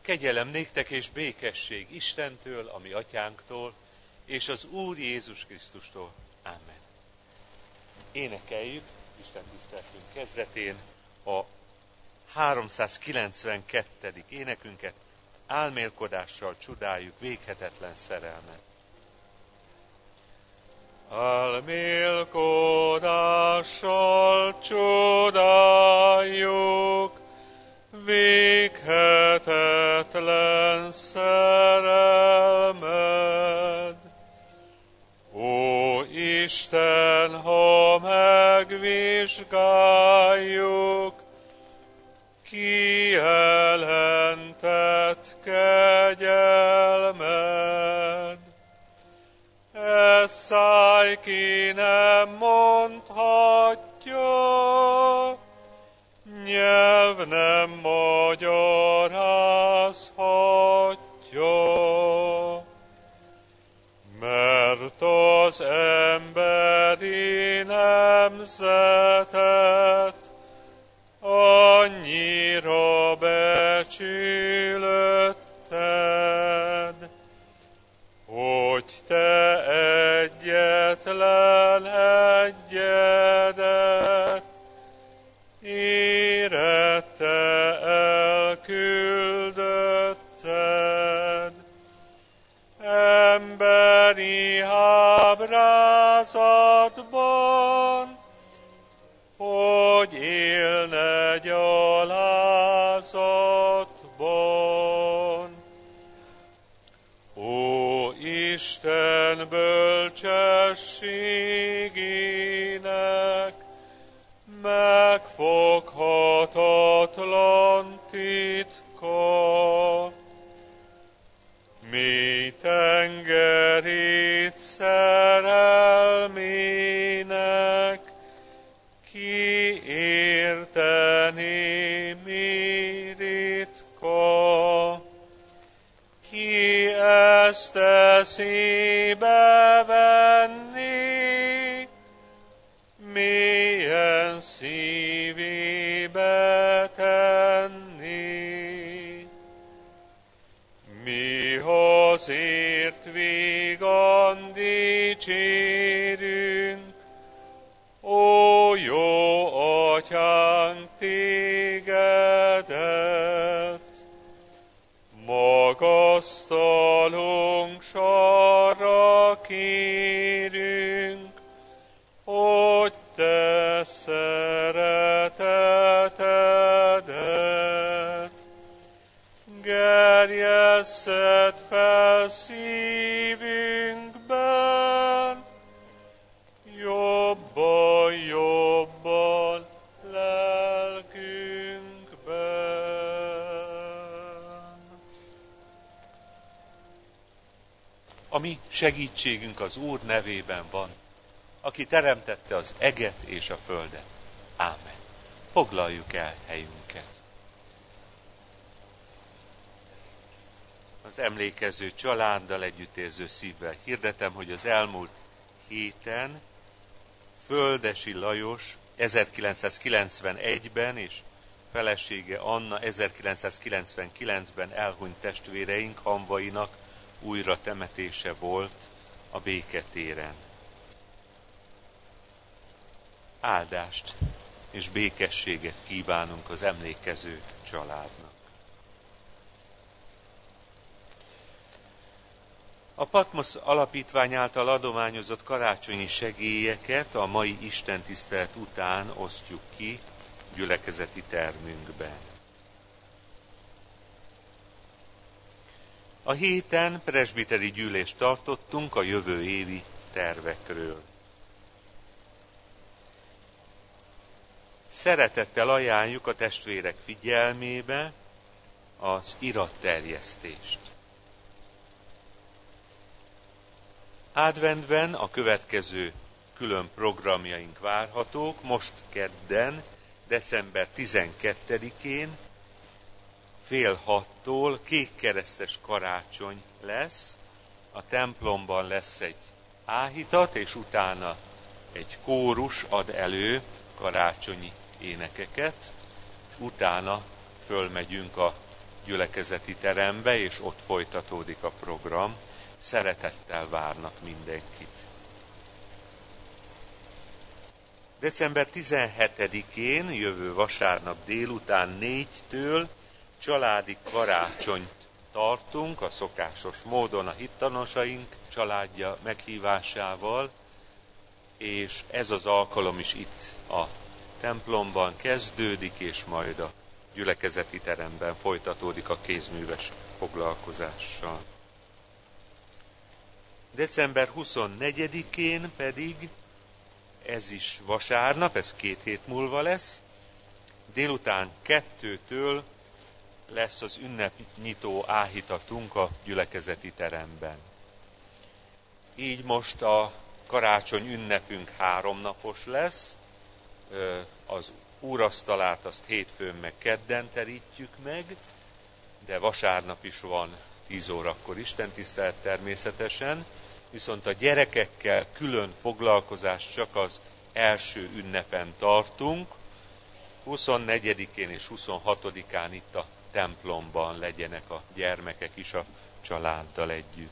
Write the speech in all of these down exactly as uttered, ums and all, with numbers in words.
Kegyelem néktek és békesség Istentől, a mi atyánktól, és az Úr Jézus Krisztustól. Amen. Énekeljük Isten tiszteletünk kezdetén a háromszázkilencvenkettedik énekünket, álmélkodással csodáljuk véghetetlen szerelmet. Álmélkodással csodáljuk véghetetlen szerelmed. Ó Isten, ha megvizsgáljuk kijelentett kegyelmed, ez száj ki nem mondhatja, nyelv nem magyarázhatja, mert az emberi nemzetet annyira becsülötted, hogy te egyetlen egyedet érette elküldötted, emberi ábrázatban, hogy élne gyalázatban. Ó Isten bölcsességének megfoghatatlan titka, mély tengerét szerelmének kiérteni mi ritka, ki ezt eszébe venni, mélyen szívébe tenni. Mi azért vígan dicsérünk, ó jó atyánk, tégedet, magasztalunk, sarra kérünk, hogy te szeretetedet gerjesszed fel szívünkben, jobban, jobban lelkünkben. A mi segítségünk az Úr nevében van, aki teremtette az eget és a földet. Ámen. Foglaljuk el helyünket. Az emlékező családdal együttérző szívvel hirdetem, hogy az elmúlt héten Földesi Lajos ezerkilencszázkilencvenegyben és felesége Anna ezerkilencszázkilencvenkilencben elhunyt testvéreink hamvainak újra temetése volt a Béketéren. Áldást és békességet kívánunk az emlékező családnak. A Patmos Alapítvány által adományozott karácsonyi segélyeket a mai istentisztelet után osztjuk ki gyülekezeti termünkben. A héten presbiteri gyűlést tartottunk a jövő évi tervekről. Szeretettel ajánljuk a testvérek figyelmébe az iratterjesztést. Adventben a következő külön programjaink várhatók. Most kedden, december tizenkettedikén fél hattól kékkeresztes karácsony lesz. A templomban lesz egy áhítat, és utána egy kórus ad elő karácsonyi énekeket, és utána fölmegyünk a gyülekezeti terembe, és ott folytatódik a program. Szeretettel várnak mindenkit. december tizenhetedikén, jövő vasárnap délután négytől családi karácsonyt tartunk a szokásos módon a hittanosaink családja meghívásával, és ez az alkalom is itt a templomban kezdődik, és majd a gyülekezeti teremben folytatódik a kézműves foglalkozással. december huszonnegyedikén pedig, ez is vasárnap, ez két hét múlva lesz, délután kettőtől lesz az ünnepnyitó áhítatunk a gyülekezeti teremben. Így most a karácsony ünnepünk háromnapos lesz, az úrasztalát azt hétfőn meg kedden terítjük meg, de vasárnap is van tíz órakor istentisztelet természetesen, viszont a gyerekekkel külön foglalkozást csak az első ünnepen tartunk, huszonnegyedikén és huszonhatodikán itt a templomban legyenek a gyermekek is a családdal együtt.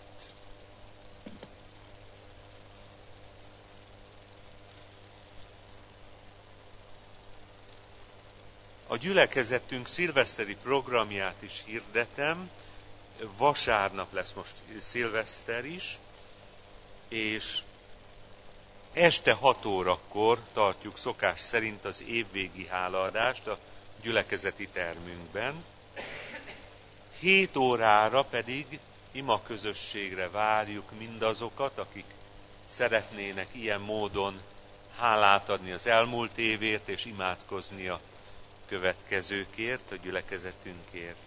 A gyülekezetünk szilveszteri programját is hirdetem, vasárnap lesz most szilveszter is, és este hat órakor tartjuk szokás szerint az évvégi hálaadást a gyülekezeti termünkben. hét órára pedig imaközösségre várjuk mindazokat, akik szeretnének ilyen módon hálát adni az elmúlt évért, és imádkozni a következőkért, a gyülekezetünkért.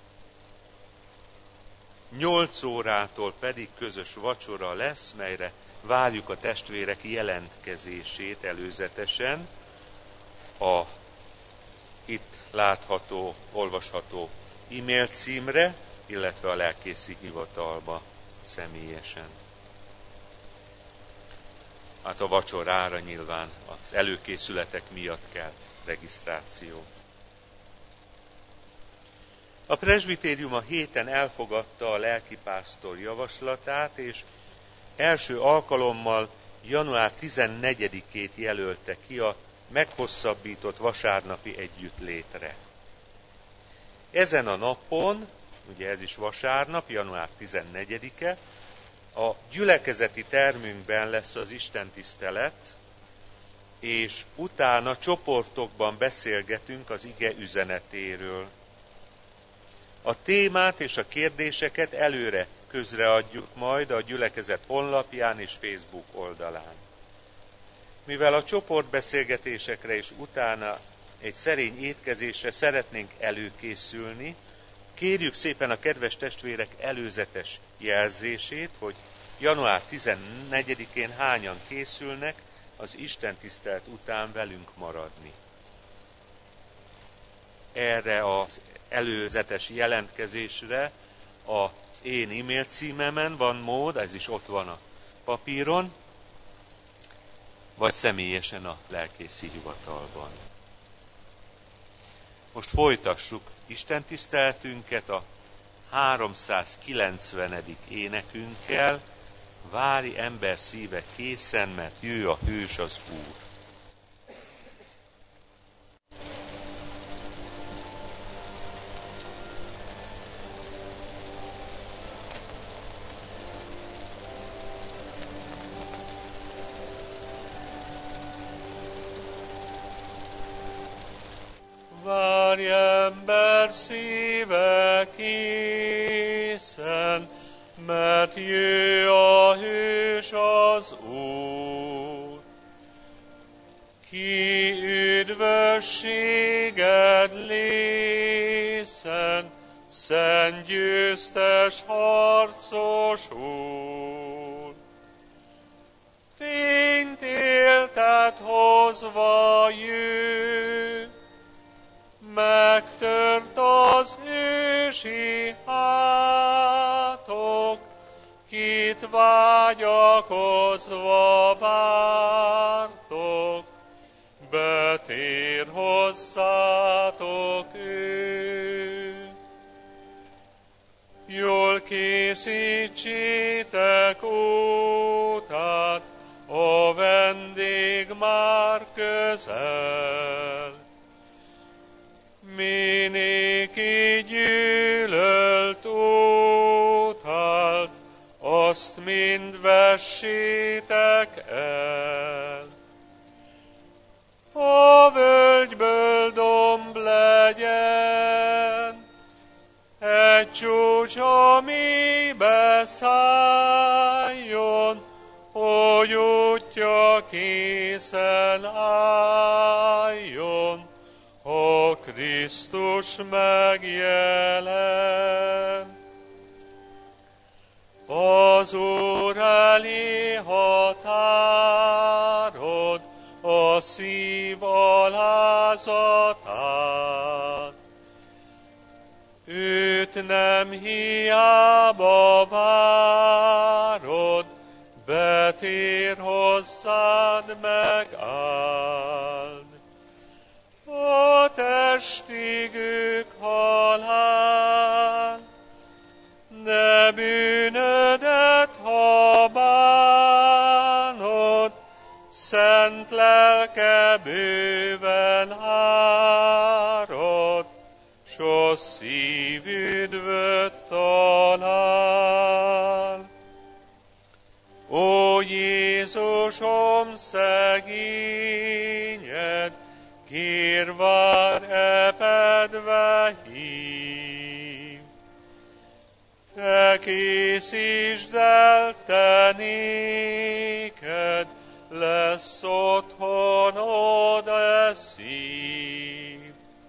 nyolc órától pedig közös vacsora lesz, melyre várjuk a testvérek jelentkezését előzetesen a itt látható, olvasható e-mail címre, illetve a lelkészi hivatalba személyesen. Hát a vacsorára nyilván az előkészületek miatt kell regisztráció. A presbitérium a héten elfogadta a lelkipásztor javaslatát, és első alkalommal január tizennegyedikét jelölte ki a meghosszabbított vasárnapi együttlétre. Ezen a napon, ugye ez is vasárnap, január tizennegyedike, a gyülekezeti termünkben lesz az istentisztelet, és utána csoportokban beszélgetünk az ige üzenetéről. A témát és a kérdéseket előre közreadjuk majd a gyülekezet honlapján és Facebook oldalán. Mivel a csoportbeszélgetésekre és utána egy szerény étkezésre szeretnénk előkészülni, kérjük szépen a kedves testvérek előzetes jelzését, hogy január tizennegyedikén hányan készülnek az istentisztelet után velünk maradni. Erre az előzetes jelentkezésre az én e-mail címemen van mód, ez is ott van a papíron, vagy személyesen a lelkészi hivatalban. Most folytassuk istentiszteletünket a háromszázkilencvenedik énekünkkel, Várj ember szíve készen, mert jő a hős az Úr. Várj ember szíve készen, mert jő a hős az Úr. Ki üdvösséged lészen, szent győztes harcos Úr. Fényt éltet hozva jő, megtört az ősi hátok, kit vágyakozva vártok, betér hozzátok ő. Készítsétek utat, a vendég már közel. Minéki gyűlölt utat, azt mind vessétek el. A völgyből domb legyen, egy csúcs, amibe szálljon, hogy útja készen álljon, ha Krisztus megjelen. Az Úr elé határod a szív alázatát. Őt nem hiába várod, betér hozzád megáld. A testigük halál, de bűnödet, ha bánod, szent lelke bőven árad, s a szív üdvöt talál. Ó Jézusom, szegényed, kérvár epedve hív. Te készítsd el, te néked lesz otthonod e szív.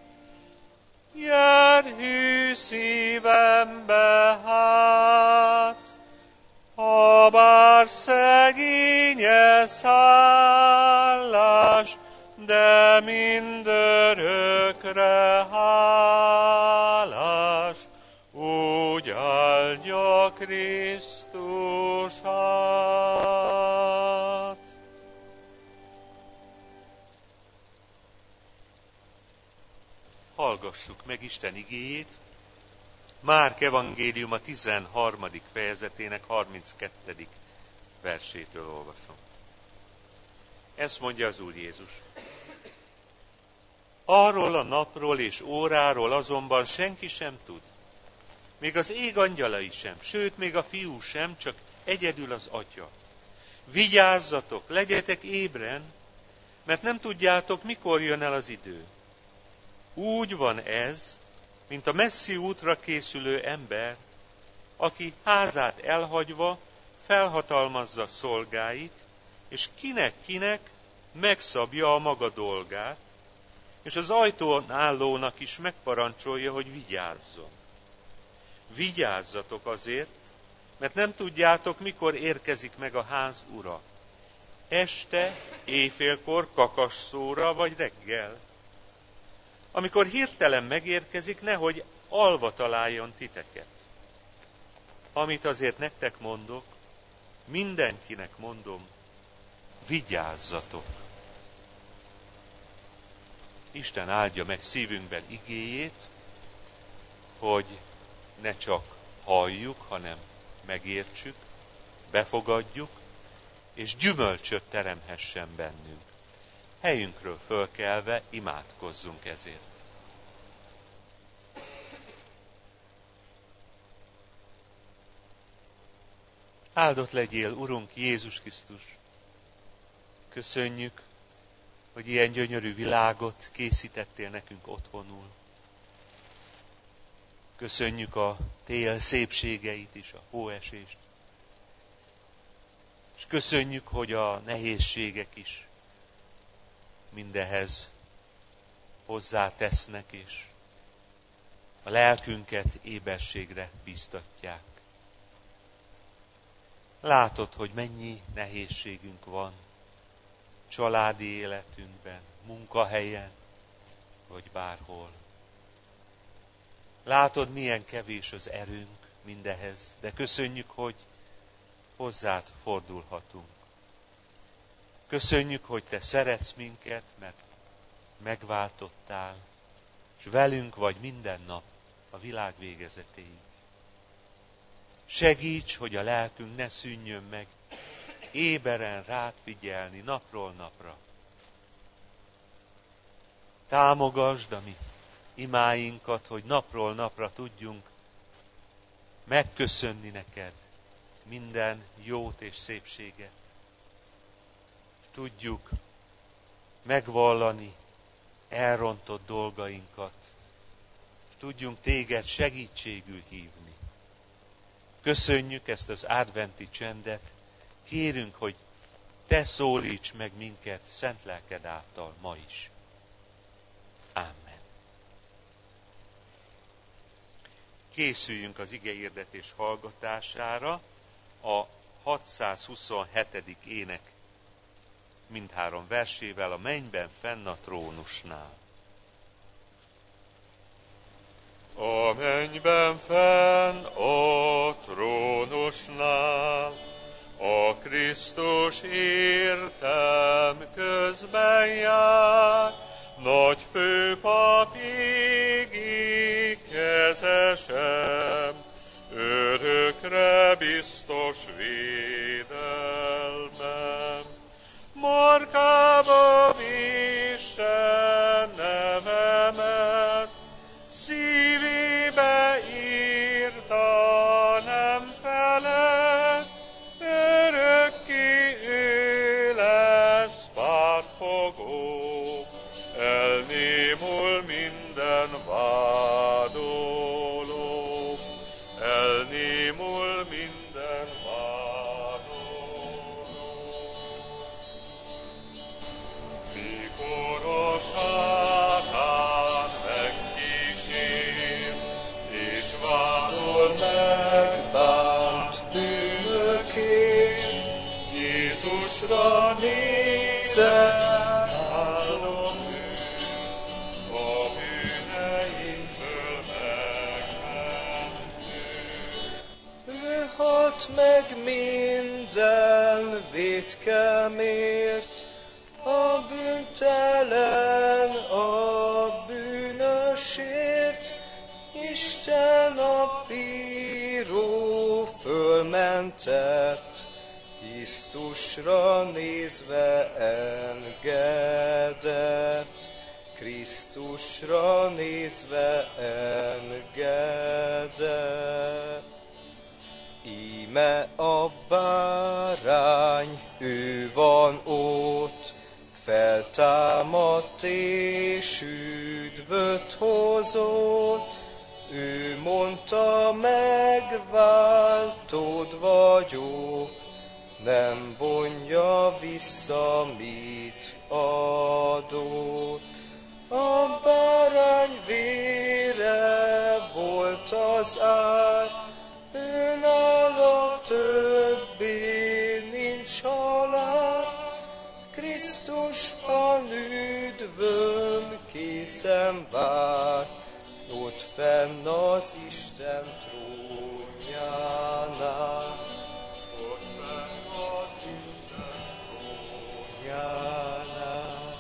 Jár hű szívembe hát, ha bár szegénye szállás, de mindörökre hálás, úgy áldja Krisztusát. Hallgassuk meg Isten igéjét. Márk evangéliuma tizenharmadik fejezetének harminckettedik versétől olvasom. Ezt mondja az Úr Jézus. Arról a napról és óráról azonban senki sem tud. Még az ég angyalai sem, sőt, még a fiú sem, csak egyedül az Atya. Vigyázzatok, legyetek ébren, mert nem tudjátok, mikor jön el az idő. Úgy van ez, mint a messzi útra készülő ember, aki házát elhagyva felhatalmazza szolgáit, és kinek-kinek megszabja a maga dolgát, és az ajtón állónak is megparancsolja, hogy vigyázzon. Vigyázzatok azért, mert nem tudjátok, mikor érkezik meg a ház ura. Este, éjfélkor, kakasszóra vagy reggel. Amikor hirtelen megérkezik, nehogy alva találjon titeket. Amit azért nektek mondok, mindenkinek mondom, vigyázzatok. Isten áldja meg szívünkben igéjét, hogy ne csak halljuk, hanem megértsük, befogadjuk, és gyümölcsöt teremhessen bennünk. Helyünkről fölkelve imádkozzunk ezért. Áldott legyél, Urunk Jézus Krisztus! Köszönjük, hogy ilyen gyönyörű világot készítettél nekünk otthonul. Köszönjük a tél szépségeit is, a hóesést. És köszönjük, hogy a nehézségek is mindehez hozzátesznek, és a lelkünket éberségre bíztatják. Látod, hogy mennyi nehézségünk van családi életünkben, munkahelyen, vagy bárhol. Látod, milyen kevés az erőnk mindehez, de köszönjük, hogy hozzád fordulhatunk. Köszönjük, hogy te szeretsz minket, mert megváltottál, és velünk vagy minden nap a világ végezetéig. Segíts, hogy a lelkünk ne szűnjön meg, éberen rád figyelni napról napra. Támogasd a mi imáinkat, hogy napról napra tudjunk megköszönni neked minden jót és szépséget. Tudjuk megvallani elrontott dolgainkat, és tudjunk téged segítségül hívni. Köszönjük ezt az adventi csendet, kérünk, hogy te szólíts meg minket szent lelked által ma is. Amen. Készüljünk az igehirdetés hallgatására a hatszázhuszonhetedik ének mindhárom versével, a mennyben fenn a trónusnál. A mennyben fenn a trónusnál, a Krisztus értem közben jár, nagy főpap égi kezesem, örökre biztos védelmem. Markába Isten nevemet, szívébe írta, nem feled, örökké ő lesz pártfogó, elnémul minden vádoló, elnémul minden vádoló. Mikor a sátán megkísér, és vádol megbánt bűnökért, Jézusra nézve áldom őt, a bűneinkből megmentő. Ő halt meg minden vétkemért, a bűntelen, a bűnösért. Isten a bíró fölmentett, Krisztusra nézve engedett, Krisztusra nézve engedett. Íme a bárány, ő van ott, feltámadt és üdvöt hozott. Ő mondta, megváltód vagyok, nem vonja vissza, mit adott. A bárány vére volt az ár, őnála többé nincs halál. Krisztusban üdvöm készen vár, ott fenn az Isten trónjánál. Ott fenn az Isten Trónjánál.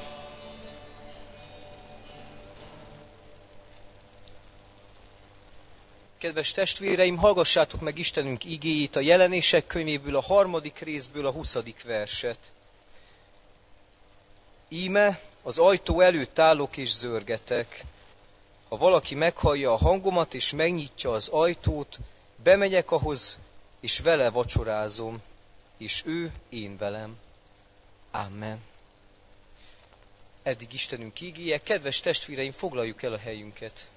Kedves testvéreim, hallgassátok meg Istenünk igéjét a Jelenések könyvéből, a harmadik részből a huszadik verset. Íme, az ajtó előtt állok és zörgetek. Ha valaki meghallja a hangomat és megnyitja az ajtót, bemegyek ahhoz, és vele vacsorázom, és ő én velem. Amen. Eddig Istenünk igéje. Kedves testvéreim, foglaljuk el a helyünket.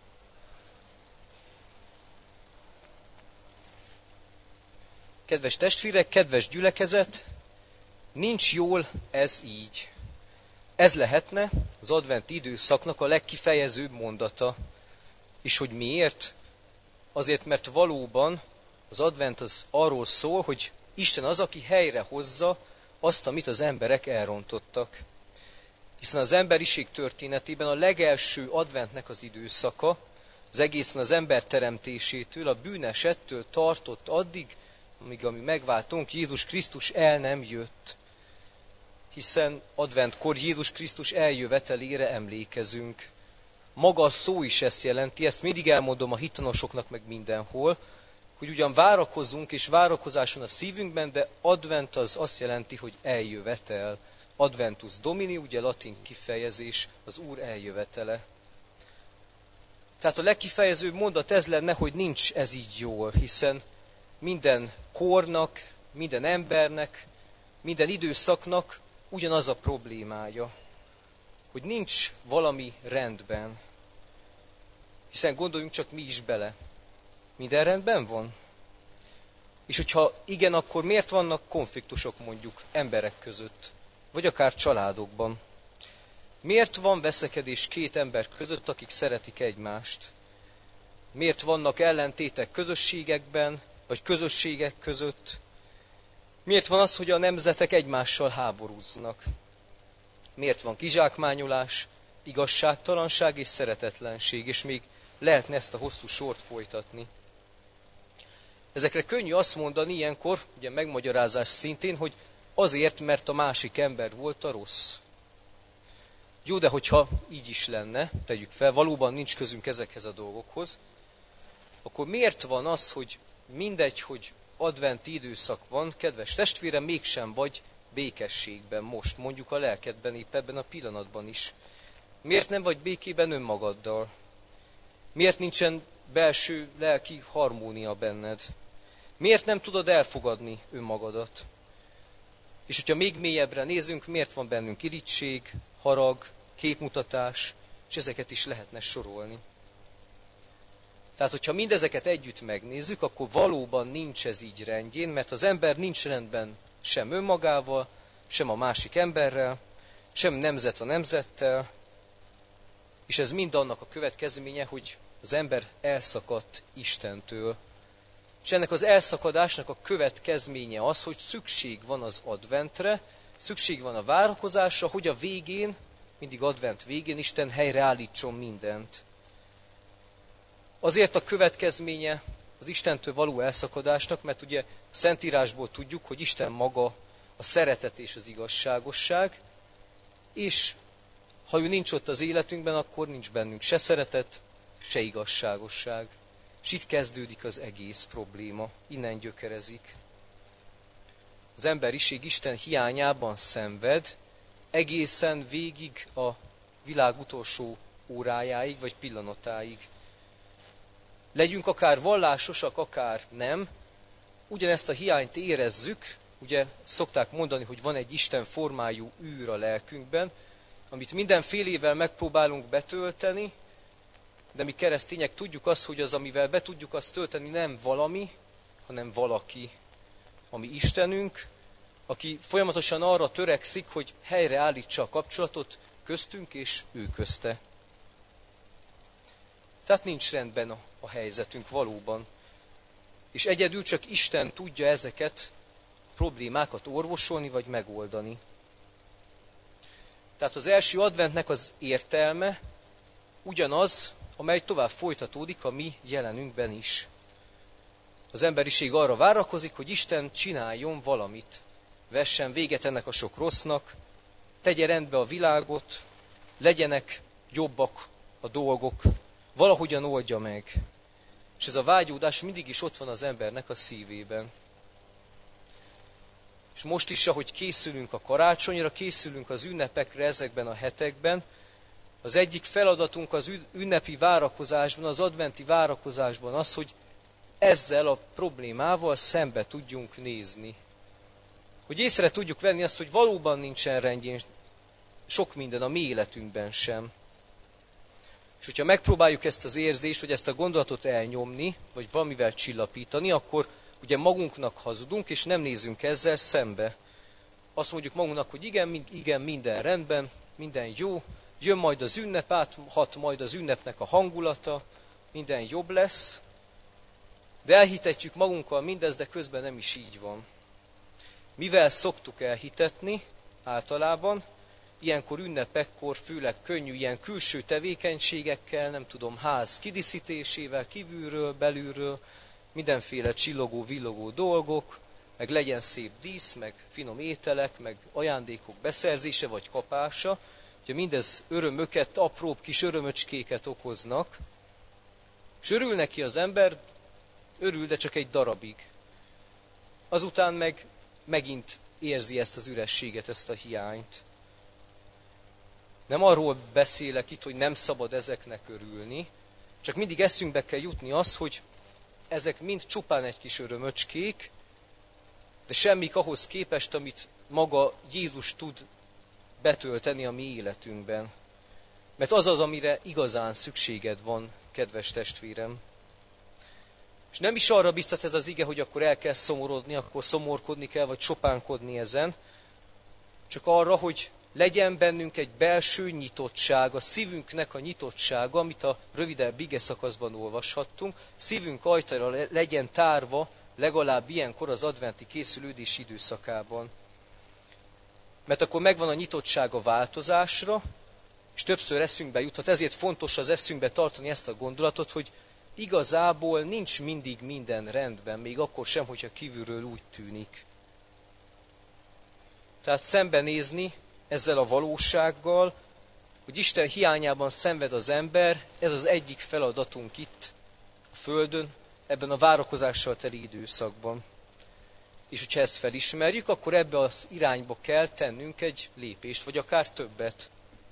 Kedves testvérek, kedves gyülekezet, nincs jól ez így. Ez lehetne az adventi időszaknak a legkifejezőbb mondata. És hogy miért? Azért, mert valóban az advent az arról szól, hogy Isten az, aki helyre hozza azt, amit az emberek elrontottak. Hiszen az emberiség történetében a legelső adventnek az időszaka, az egészen az ember teremtésétől, a bűnesettől tartott addig, amíg a mi megváltónk Jézus Krisztus el nem jött. Hiszen adventkor Jézus Krisztus eljövetelére emlékezünk. Maga a szó is ezt jelenti, ezt mindig elmondom a hitanosoknak meg mindenhol, hogy ugyan várakozunk, és várakozás van a szívünkben, de advent az azt jelenti, hogy eljövetel. Adventus Domini, ugye latin kifejezés, az Úr eljövetele. Tehát a legkifejezőbb mondat ez lenne, hogy nincs ez így jól, hiszen minden kornak, minden embernek, minden időszaknak ugyanaz a problémája, hogy nincs valami rendben. Hiszen gondoljunk csak mi is bele. Minden rendben van? És hogyha igen, akkor miért vannak konfliktusok mondjuk emberek között, vagy akár családokban? Miért van veszekedés két ember között, akik szeretik egymást? Miért vannak ellentétek közösségekben, vagy közösségek között? Miért van az, hogy a nemzetek egymással háborúznak? Miért van kizsákmányolás, igazságtalanság és szeretetlenség, és még lehetne ezt a hosszú sort folytatni? Ezekre könnyű azt mondani ilyenkor, ugye megmagyarázás szintén, hogy azért, mert a másik ember volt a rossz. Jó, de hogyha így is lenne, tegyük fel, valóban nincs közünk ezekhez a dolgokhoz, akkor miért van az, hogy mindegy, hogy adventi időszak van, kedves testvérem, mégsem vagy békességben most, mondjuk a lelkedben, épp ebben a pillanatban is. Miért nem vagy békében önmagaddal? Miért nincsen belső lelki harmónia benned? Miért nem tudod elfogadni önmagadat? És hogyha még mélyebbre nézünk, miért van bennünk irigység, harag, képmutatás, és ezeket is lehetne sorolni. Tehát, hogyha mindezeket együtt megnézzük, akkor valóban nincs ez így rendjén, mert az ember nincs rendben sem önmagával, sem a másik emberrel, sem nemzet a nemzettel, és ez mind annak a következménye, hogy az ember elszakadt Istentől. És ennek az elszakadásnak a következménye az, hogy szükség van az adventre, szükség van a várakozásra, hogy a végén, mindig advent végén Isten helyreállítson mindent. Azért a következménye az Istentől való elszakadásnak, mert ugye a Szentírásból tudjuk, hogy Isten maga a szeretet és az igazságosság, és ha ő nincs ott az életünkben, akkor nincs bennünk se szeretet, se igazságosság. És itt kezdődik az egész probléma, innen gyökerezik. Az emberiség Isten hiányában szenved, egészen végig a világ utolsó órájáig, vagy pillanatáig. Legyünk akár vallásosak, akár nem, ugyanezt a hiányt érezzük, ugye szokták mondani, hogy van egy Isten formájú űr a lelkünkben, amit mindenfélével megpróbálunk betölteni, de mi keresztények tudjuk azt, hogy az, amivel be tudjuk azt tölteni, nem valami, hanem valaki, ami Istenünk, aki folyamatosan arra törekszik, hogy helyreállítsa a kapcsolatot köztünk és ő közte. Tehát nincs rendben a, a helyzetünk valóban. És egyedül csak Isten tudja ezeket a problémákat orvosolni vagy megoldani. Tehát az első adventnek az értelme ugyanaz, amely tovább folytatódik a mi jelenünkben is. Az emberiség arra várakozik, hogy Isten csináljon valamit. Vessen véget ennek a sok rossznak, tegye rendbe a világot, legyenek jobbak a dolgok, valahogyan oldja meg. És ez a vágyódás mindig is ott van az embernek a szívében. És most is, ahogy készülünk a karácsonyra, készülünk az ünnepekre ezekben a hetekben, az egyik feladatunk az ünnepi várakozásban, az adventi várakozásban az, hogy ezzel a problémával szembe tudjunk nézni. Hogy észre tudjuk venni azt, hogy valóban nincsen rendjén sok minden a mi életünkben sem. És hogyha megpróbáljuk ezt az érzést, vagy ezt a gondolatot elnyomni, vagy valamivel csillapítani, akkor ugye magunknak hazudunk, és nem nézünk ezzel szembe. Azt mondjuk magunknak, hogy igen, igen, minden rendben, minden jó, jön majd az ünnep, áthat majd az ünnepnek a hangulata, minden jobb lesz, de elhitetjük magunkkal mindezt, de közben nem is így van. Mivel szoktuk elhitetni általában, ilyenkor ünnepekkor főleg könnyű ilyen külső tevékenységekkel, nem tudom, ház kidíszítésével, kívülről, belülről, mindenféle csillogó, villogó dolgok, meg legyen szép dísz, meg finom ételek, meg ajándékok beszerzése vagy kapása. Ugye mindez örömöket, apróbb kis örömöcskéket okoznak, és örül neki az ember, Örül, de csak egy darabig. Azután meg megint érzi ezt az ürességet, ezt a hiányt. Nem arról beszélek itt, hogy nem szabad ezeknek örülni, csak mindig eszünkbe kell jutni az, hogy ezek mind csupán egy kis örömöcskék, de semmik ahhoz képest, amit maga Jézus tud betölteni a mi életünkben. Mert az az, amire igazán szükséged van, kedves testvérem. És nem is arra biztat ez az ige, hogy akkor el kell szomorodni, akkor szomorkodni kell, vagy sopánkodni ezen, csak arra, hogy legyen bennünk egy belső nyitottság, a szívünknek a nyitottsága, amit a rövidebb ige szakaszban olvashattunk, szívünk ajtajra legyen tárva, legalább ilyenkor az adventi készülődés időszakában. Mert akkor megvan a nyitottság a változásra, és többször eszünkbe juthat. Ezért fontos az eszünkbe tartani ezt a gondolatot, hogy igazából nincs mindig minden rendben, még akkor sem, hogyha kívülről úgy tűnik. Tehát szembenézni ezzel a valósággal, hogy Isten hiányában szenved az ember, ez az egyik feladatunk itt a Földön, ebben a várakozással teli időszakban. És hogyha ezt felismerjük, akkor ebbe az irányba kell tennünk egy lépést, vagy akár többet.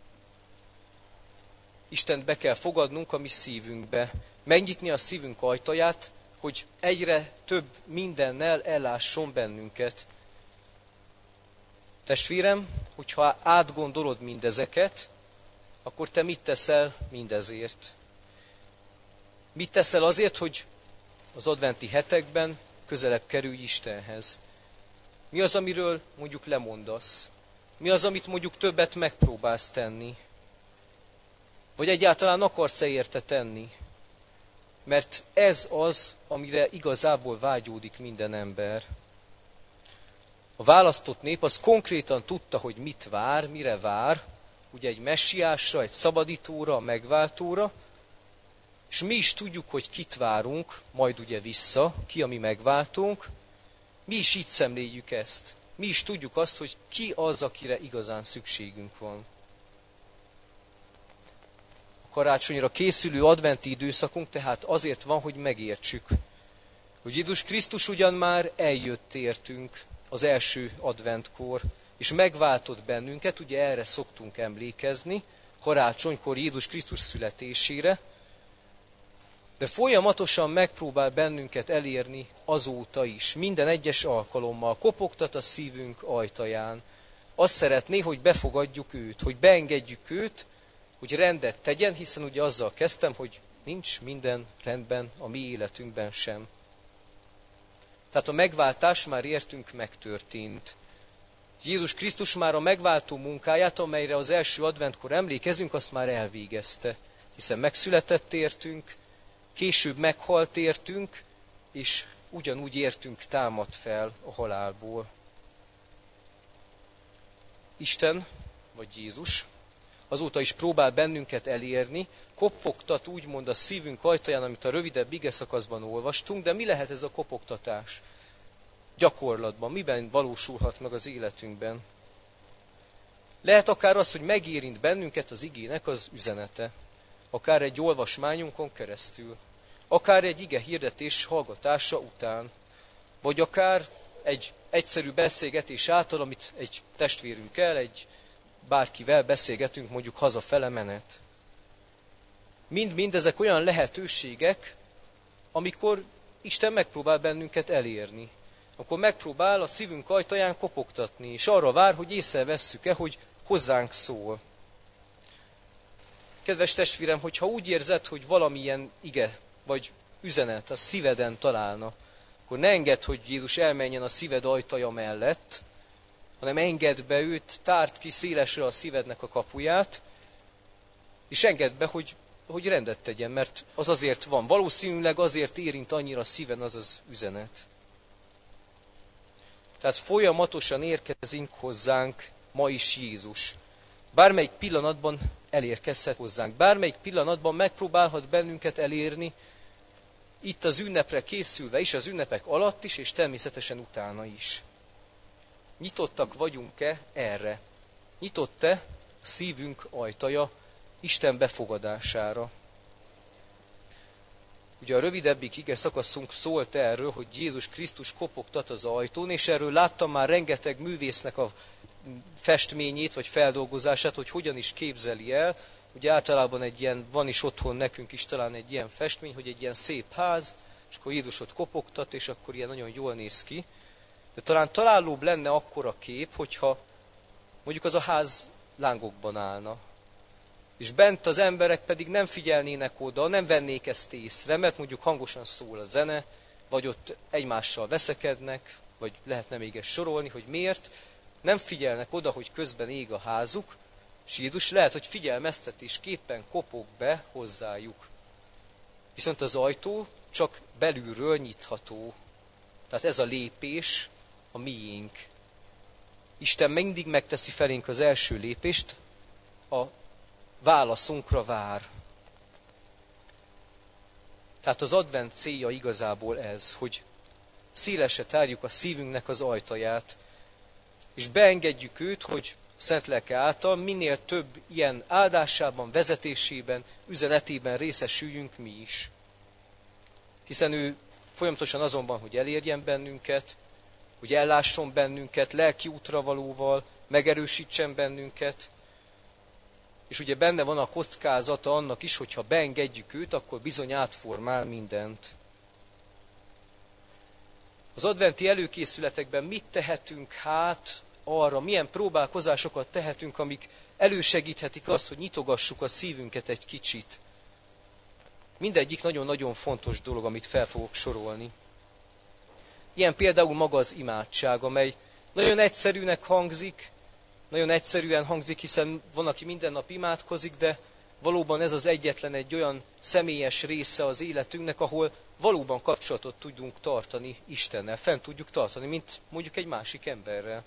Istent be kell fogadnunk a mi szívünkbe, megnyitni a szívünk ajtaját, hogy egyre több mindennel ellásson bennünket. Testvérem, hogyha átgondolod mindezeket, akkor te mit teszel mindezért? Mit teszel azért, hogy az adventi hetekben közelebb kerülj Istenhez? Mi az, amiről mondjuk lemondasz? Mi az, amit mondjuk többet megpróbálsz tenni? Vagy egyáltalán akarsz-e érte tenni? Mert ez az, amire igazából vágyódik minden ember. A választott nép az konkrétan tudta, hogy mit vár, mire vár, ugye egy messiásra, egy szabadítóra, megváltóra, és mi is tudjuk, hogy kit várunk, majd ugye vissza, ki a mi megváltónk, mi is így szemléljük ezt. Mi is tudjuk azt, hogy ki az, akire igazán szükségünk van. A karácsonyra készülő adventi időszakunk tehát azért van, hogy megértsük, hogy Jézus Krisztus ugyan már eljött értünk az első adventkor, és megváltott bennünket, ugye erre szoktunk emlékezni, karácsonykor Jézus Krisztus születésére, de folyamatosan megpróbál bennünket elérni azóta is, minden egyes alkalommal, kopogtat a szívünk ajtaján. Azt szeretné, hogy befogadjuk őt, hogy beengedjük őt, hogy rendet tegyen, hiszen ugye azzal kezdtem, hogy nincs minden rendben a mi életünkben sem. Tehát a megváltás már értünk megtörtént. Jézus Krisztus már a megváltó munkáját, amelyre az első adventkor emlékezünk, azt már elvégezte. Hiszen megszületett értünk, később meghalt értünk, és ugyanúgy értünk támad fel a halálból. Isten, vagy Jézus, azóta is próbál bennünket elérni, kopogtat úgymond a szívünk ajtaján, amit a rövidebb igeszakaszban olvastunk, de mi lehet ez a kopogtatás? Gyakorlatban, miben valósulhat meg az életünkben? Lehet akár az, hogy megérint bennünket az igének az üzenete, akár egy olvasmányunkon keresztül, akár egy ige hirdetés hallgatása után, vagy akár egy egyszerű beszélgetés által, amit egy testvérünkkel, egy bárkivel beszélgetünk, mondjuk hazafele menet. Mind-mind ezek olyan lehetőségek, amikor Isten megpróbál bennünket elérni. Akkor megpróbál a szívünk ajtaján kopogtatni, és arra vár, hogy észrevesszük-e, hogy hozzánk szól. Kedves testvérem, hogyha úgy érzed, hogy valamilyen ige vagy üzenet a szíveden találna, akkor ne engedd, hogy Jézus elmenjen a szíved ajtaja mellett, hanem engedd be őt, tárd ki szélesre a szívednek a kapuját, és engedd be, hogy, hogy rendet tegyen, mert az azért van. Valószínűleg azért érint annyira a szíven az az üzenet. Tehát folyamatosan érkezik hozzánk ma is Jézus. Bármelyik pillanatban elérkezhet hozzánk. Bármelyik pillanatban megpróbálhat bennünket elérni, itt az ünnepre készülve is, az ünnepek alatt is, és természetesen utána is. Nyitottak vagyunk-e erre? Nyitott-e a szívünk ajtaja Isten befogadására? Ugye a rövidebbik ige szakaszunk szólt erről, hogy Jézus Krisztus kopogtat az ajtón, és erről láttam már rengeteg művésznek a festményét, vagy feldolgozását, hogy hogyan is képzeli el. Ugye általában egy ilyen, van is otthon nekünk is talán egy ilyen festmény, hogy egy ilyen szép ház, és akkor Jézus ott kopogtat, és akkor ilyen nagyon jól néz ki. De talán találóbb lenne akkor a kép, hogyha mondjuk az a ház lángokban állna. És bent az emberek pedig nem figyelnének oda, nem vennék ezt észre, mert mondjuk hangosan szól a zene, vagy ott egymással veszekednek, vagy lehetne még ezt sorolni, hogy miért. Nem figyelnek oda, hogy közben ég a házuk, és Jézus lehet, hogy figyelmeztetésképpen kopog be hozzájuk. Viszont az ajtó csak belülről nyitható. Tehát ez a lépés a miénk. Isten mindig megteszi felénk az első lépést, a válaszunkra vár. Tehát az advent célja igazából ez, hogy szélesre tárjuk a szívünknek az ajtaját, és beengedjük őt, hogy Szent Lelke által minél több ilyen áldásában, vezetésében, üzenetében részesüljünk mi is. Hiszen ő folyamatosan azon van, hogy elérjen bennünket, hogy ellásson bennünket, lelki útra valóval, megerősítsen bennünket, és ugye benne van a kockázata annak is, hogyha beengedjük őt, akkor bizony átformál mindent. Az adventi előkészületekben mit tehetünk hát arra, milyen próbálkozásokat tehetünk, amik elősegíthetik azt, hogy nyitogassuk a szívünket egy kicsit. Mindegyik nagyon-nagyon fontos dolog, amit fel fogok sorolni. Ilyen például maga az imádság, amely nagyon egyszerűnek hangzik, nagyon egyszerűen hangzik, hiszen van, aki minden nap imádkozik, de valóban ez az egyetlen egy olyan személyes része az életünknek, ahol valóban kapcsolatot tudjunk tartani Istennel, fent tudjuk tartani, mint mondjuk egy másik emberrel.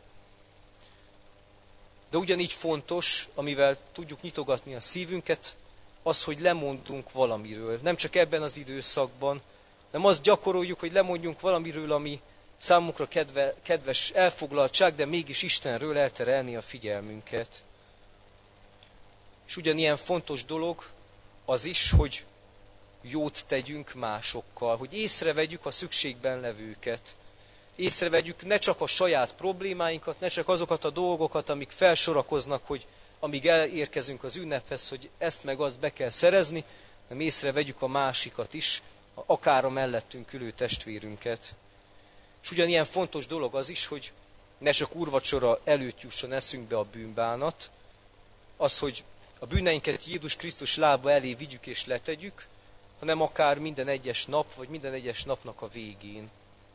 De ugyanígy fontos, amivel tudjuk nyitogatni a szívünket, az, hogy lemondunk valamiről. Nem csak ebben az időszakban, hanem azt gyakoroljuk, hogy lemondjunk valamiről, ami számunkra kedve, kedves elfoglaltság, de mégis Istenről elterelni a figyelmünket. És ugyanilyen fontos dolog az is, hogy jót tegyünk másokkal, hogy észrevegyük a szükségben levőket. Észrevegyük ne csak a saját problémáinkat, ne csak azokat a dolgokat, amik felsorakoznak, hogy amíg elérkezünk az ünnephez, hogy ezt meg azt be kell szerezni, hanem észrevegyük a másikat is, akár a mellettünk ülő testvérünket. És ugyanilyen fontos dolog az is, hogy ne csak úrvacsora előtt jusson eszünkbe a bűnbánat, az, hogy a bűneinket Jézus Krisztus lába elé vigyük és letegyük, hanem akár minden egyes nap, vagy minden egyes napnak a végén.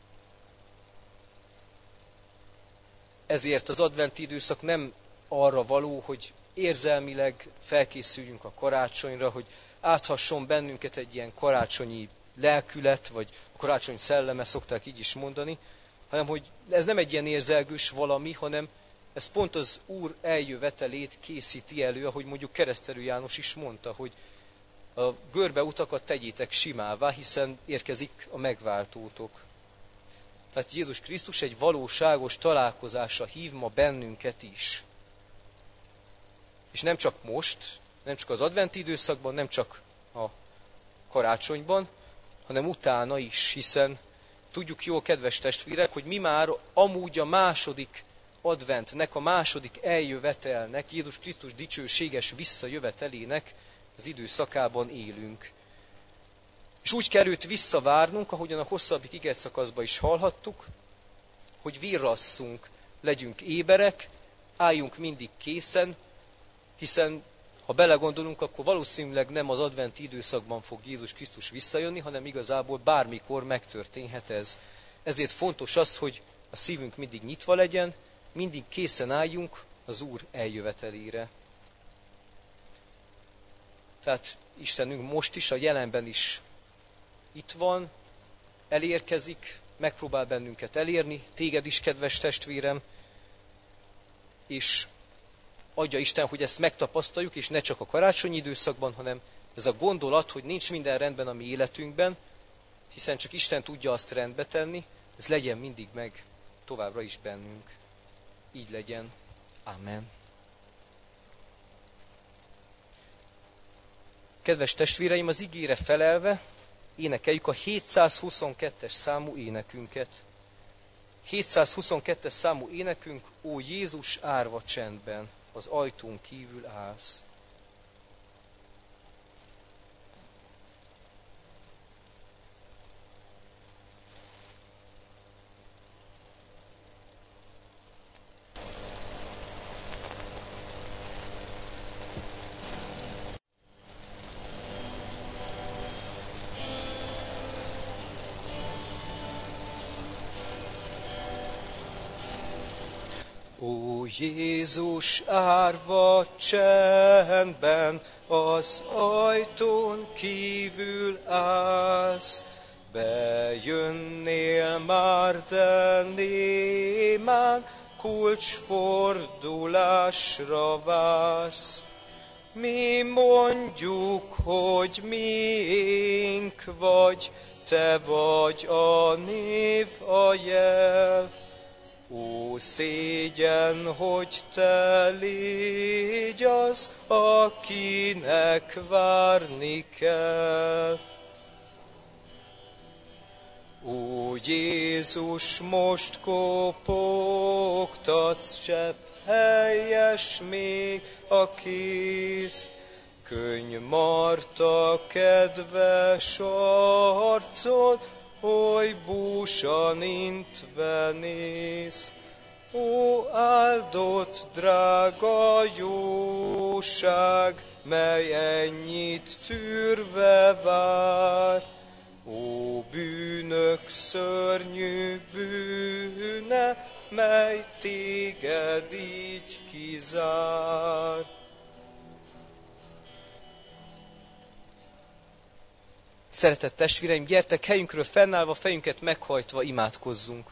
Ezért az adventi időszak nem arra való, hogy érzelmileg felkészüljünk a karácsonyra, hogy áthasson bennünket egy ilyen karácsonyi lelkület, vagy a karácsony szelleme, szokták így is mondani, hanem hogy ez nem egy ilyen érzelgős valami, hanem ez pont az Úr eljövetelét készíti elő, ahogy mondjuk Keresztelő János is mondta, hogy a görbe utakat tegyétek simává, hiszen érkezik a megváltótok. Tehát Jézus Krisztus egy valóságos találkozásra hív ma bennünket is. És nem csak most, nem csak az adventi időszakban, nem csak a karácsonyban, hanem utána is, hiszen tudjuk jól, kedves testvérek, hogy mi már amúgy a második adventnek, a második eljövetelnek, Jézus Krisztus dicsőséges visszajövetelének az időszakában élünk. És úgy kell őt visszavárnunk, ahogyan a hosszabbik igeszakaszban is hallhattuk, hogy virrasszunk, legyünk éberek, álljunk mindig készen, hiszen ha belegondolunk, akkor valószínűleg nem az adventi időszakban fog Jézus Krisztus visszajönni, hanem igazából bármikor megtörténhet ez. Ezért fontos az, hogy a szívünk mindig nyitva legyen, mindig készen álljunk az Úr eljövetelére. Tehát Istenünk most is, a jelenben is itt van, elérkezik, megpróbál bennünket elérni, téged is, kedves testvérem, és adja Isten, hogy ezt megtapasztaljuk, és ne csak a karácsonyi időszakban, hanem ez a gondolat, hogy nincs minden rendben a mi életünkben, hiszen csak Isten tudja azt rendbe tenni, ez legyen mindig meg továbbra is bennünk. Így legyen. Amen. Kedves testvéreim, az igére felelve énekeljük a hétszázhuszonkettes számú énekünket. hétszázhuszonkettes számú énekünk, Ó Jézus, árva csendben, az ajtón kívül állsz. Ó Jézus, árva csendben, az ajtón kívül állsz, bejönnél már, de némán kulcsfordulásra vársz. Mi mondjuk, hogy miénk vagy, te vagy a név, a jel. Ó, szégyen, hogy te légy az, akinek várni kell. Ó, Jézus, most kopogtatsz, csepp helyes még a kéz. Könny Marta kedves arcod, oly búsan intve néz. Ó, áldott drága jóság, mely ennyit tűrve vár. Ó, bűnök szörnyű bűne, mely téged így kizár. Szeretett testvéreim, gyertek helyünkről fennállva, fejünket meghajtva imádkozzunk.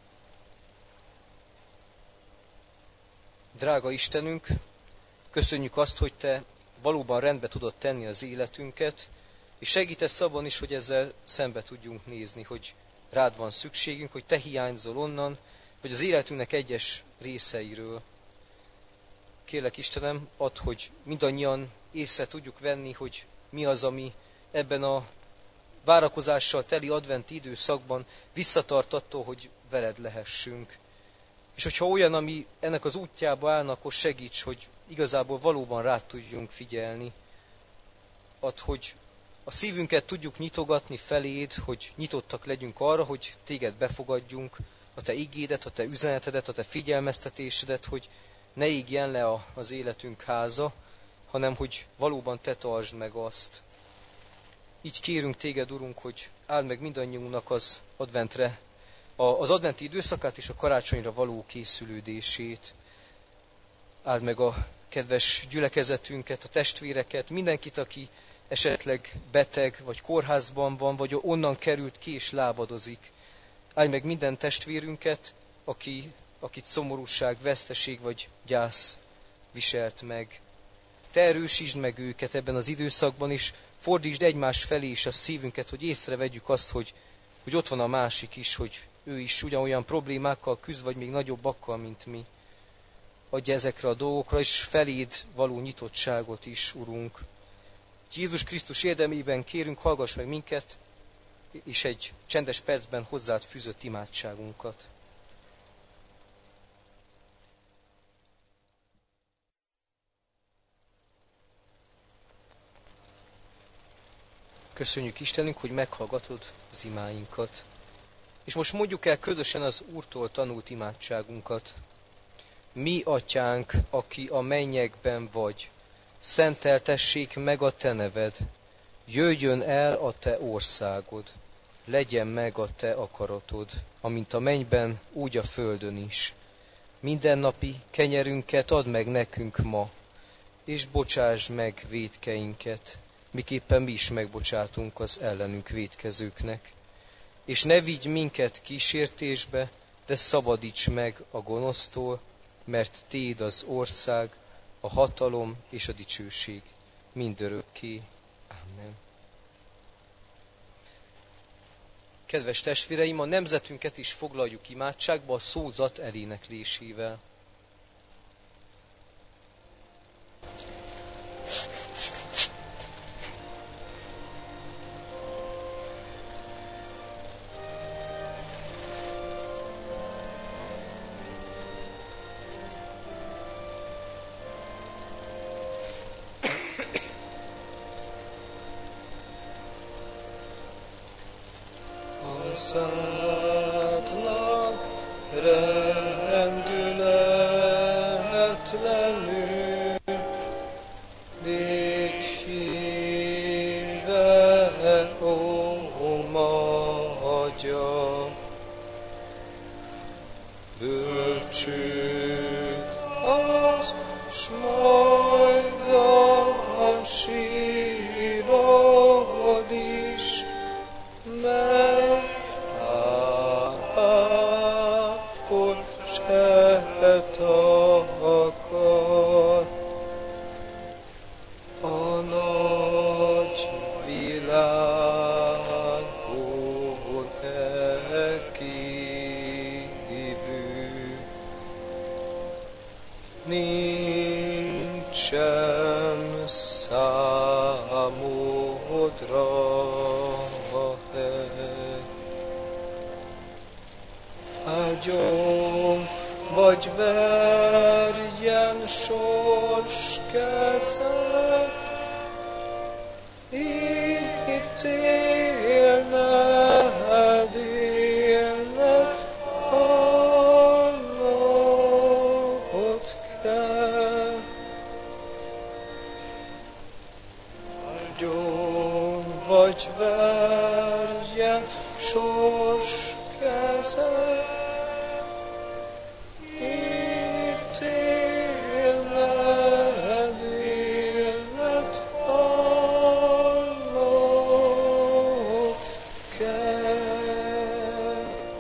Drága Istenünk, köszönjük azt, hogy Te valóban rendbe tudod tenni az életünket, és segítesz abban is, hogy ezzel szembe tudjunk nézni, hogy rád van szükségünk, hogy Te hiányzol onnan, vagy az életünknek egyes részeiről. Kérlek Istenem, add, hogy mindannyian észre tudjuk venni, hogy mi az, ami ebben a várakozással teli adventi időszakban visszatart attól, hogy veled lehessünk. És hogyha olyan, ami ennek az útjába állna, akkor segíts, hogy igazából valóban rád tudjunk figyelni. Add, hogy a szívünket tudjuk nyitogatni feléd, hogy nyitottak legyünk arra, hogy téged befogadjunk, a te igédet, a te üzenetedet, a te figyelmeztetésedet, hogy ne égjen le az életünk háza, hanem hogy valóban te tartsd meg azt. Így kérünk téged, Urunk, hogy áld meg mindannyiunknak az adventre, az adventi időszakát és a karácsonyra való készülődését. Áld meg a kedves gyülekezetünket, a testvéreket, mindenkit, aki esetleg beteg, vagy kórházban van, vagy onnan került ki és lábadozik. Áld meg minden testvérünket, aki, akit szomorúság, veszteség vagy gyász viselt meg. Te erősítsd meg őket ebben az időszakban, és fordítsd egymás felé is a szívünket, hogy észrevegyük azt, hogy, hogy ott van a másik is, hogy ő is ugyanolyan problémákkal küzd, vagy még nagyobbakkal, mint mi. Adj ezekre a dolgokra, és feléd való nyitottságot is, Urunk. Jézus Krisztus érdemében kérünk, hallgass meg minket, és egy csendes percben hozzád fűzött imádságunkat. Köszönjük Istenünk, hogy meghallgatod az imáinkat. És most mondjuk el közösen az Úrtól tanult imádságunkat. Mi, Atyánk, aki a mennyekben vagy, szenteltessék meg a te neved, jöjjön el a te országod, legyen meg a te akaratod, amint a mennyben, úgy a földön is. Mindennapi kenyerünket add meg nekünk ma, és bocsáss meg vétkeinket, miképpen mi is megbocsátunk az ellenünk vétkezőknek. És ne vigy minket kísértésbe, de szabadíts meg a gonosztól, mert Téd az ország, a hatalom és a dicsőség mindörökké. Amen. Kedves testvéreim, a nemzetünket is foglaljuk imádságba a szózat eléneklésével. házádnak rendületlenül dicsérve, ó Magyar. Bölcsőd az, s majd a sírod is, mely ápol se takar. A nagy világon elkívül nincsen számodra hely. Áldjon vagy verjen sors kezed, ítélned, élned, hallod kell. Áldjon vagy verjen sors kezed, ítélned, élned, hallod kell.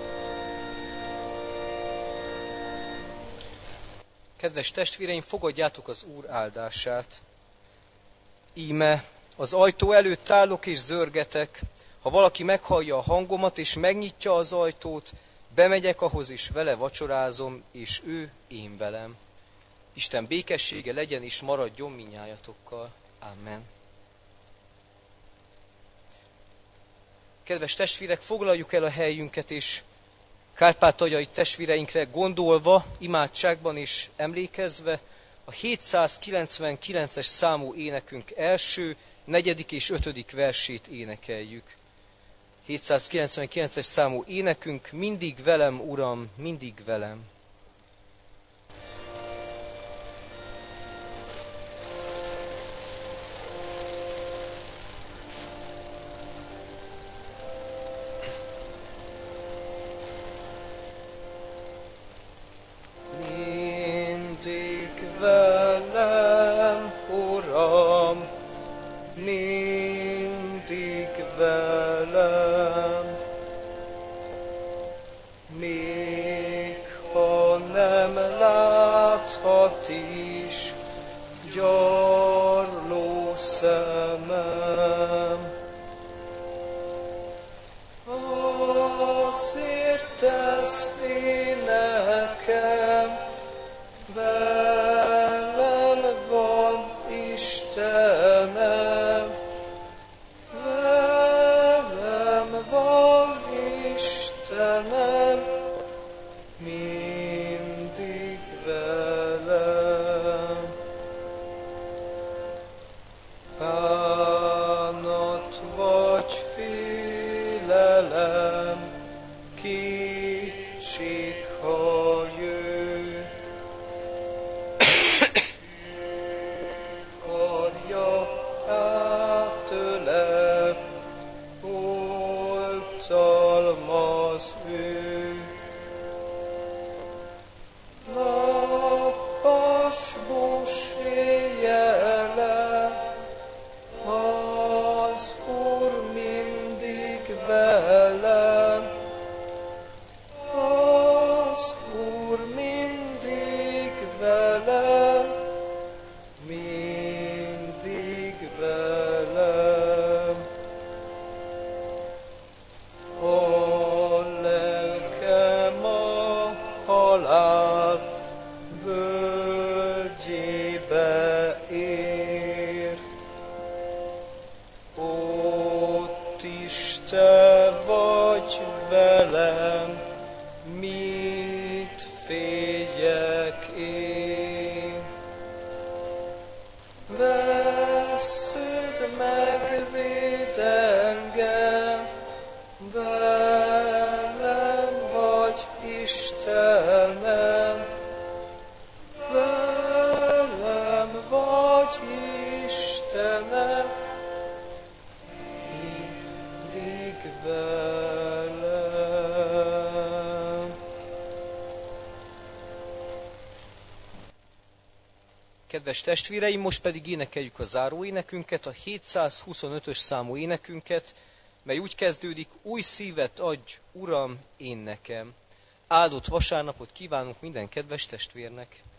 Kedves testvéreim, fogadjátok az Úr áldását. Íme, az ajtó előtt állok és zörgetek, ha valaki meghallja a hangomat és megnyitja az ajtót, bemegyek ahhoz és vele vacsorázom, és ő én velem. Isten békessége legyen és maradjon minnyájatokkal. Amen. Kedves testvérek, foglaljuk el a helyünket, és kárpátaljai testvéreinkre gondolva, imádságban és emlékezve a hétszázkilencvenkilences számú énekünk első, negyedik és ötödik versét énekeljük. hétszázkilencvenkilences számú énekünk, mindig velem, Uram, mindig velem. Mindig velem, Uram, mindig velem, még ha nem láthat is gyarló szemem. Azért tesz nekem, velem van Istenem, velem van Istenem, mindig velem. Bánat vagy félelem, kétség, ha jön, karja átölel, oltalmaz ő. Nappasbós éjjel, az Úr mindig velem, az Úr mindig velem, mindig velem. A lelkem a halál völgyébe ér, ott is te vagy velem, mit féljek én. Vessződ megvéd engem, veled velem. Kedves testvéreim, most pedig énekeljük a záróénekünket, a hétszázhuszonötös számú énekünket, mely úgy kezdődik: új szívet adj, Uram, én nekem. Áldott vasárnapot kívánunk minden kedves testvérnek!